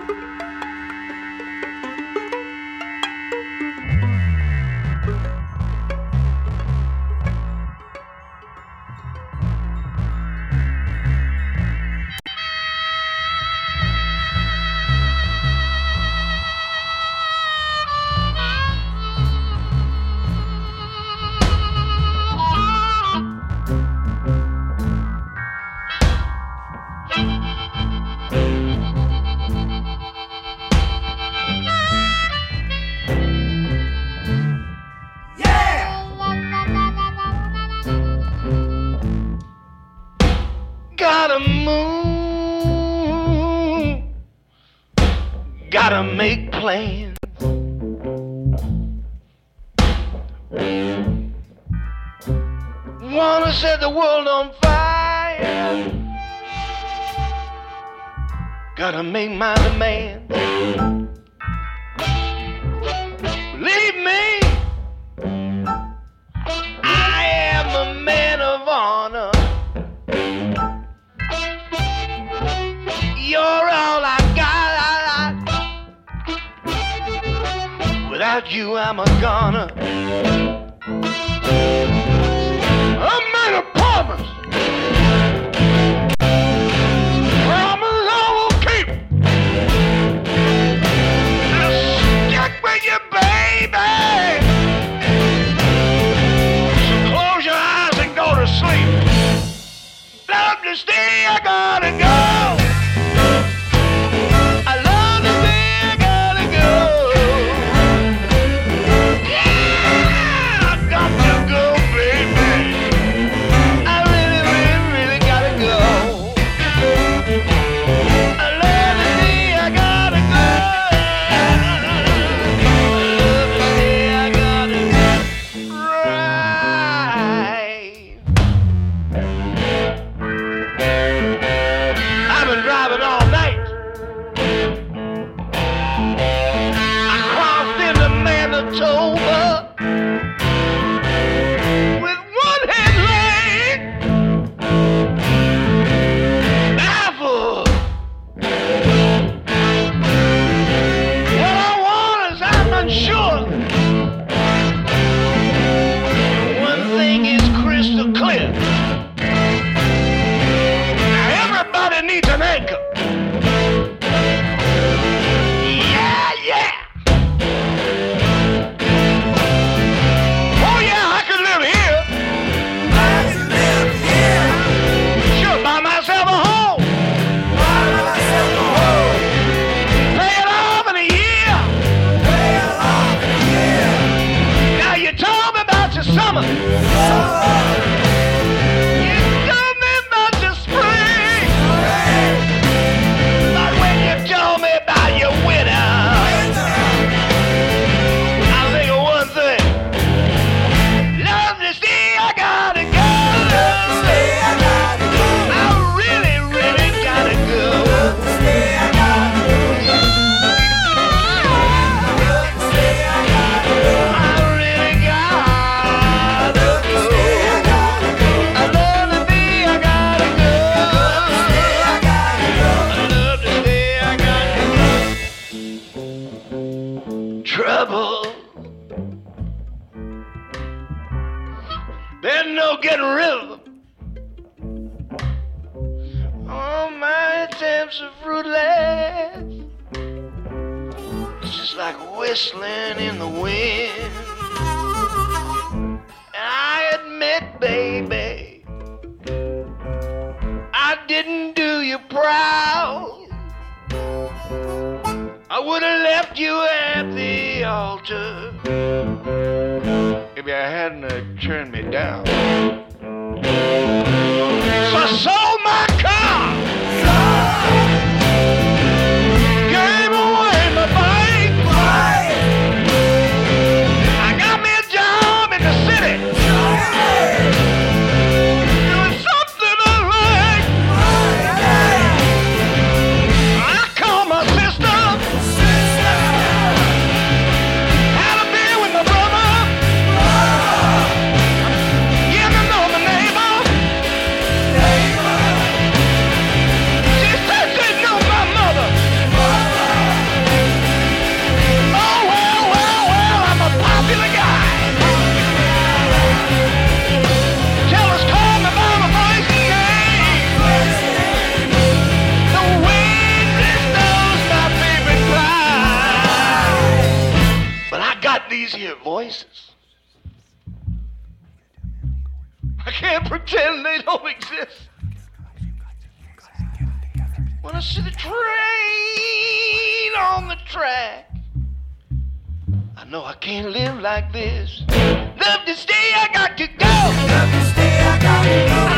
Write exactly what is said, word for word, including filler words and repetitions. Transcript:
Gotta move, gotta make plans. Wanna set the world on fire, gotta make my demands. Believe me, I am a man of honor. You're all I got. Without you, I'm a goner. I made a promise. Promise I will keep. I'll stick with you, baby. So close your eyes and go to sleep. Love to stay, I gotta go. Whistling in the wind. I admit, baby, I didn't do you proud. I would have left you at the altar if you hadn't uh, turned me down. So I sold my car. Gave away my bike. places. I can't pretend they don't exist. When I see the train on the track, I know I can't live like this. Love to stay, I got to go. Love to stay, I got to go.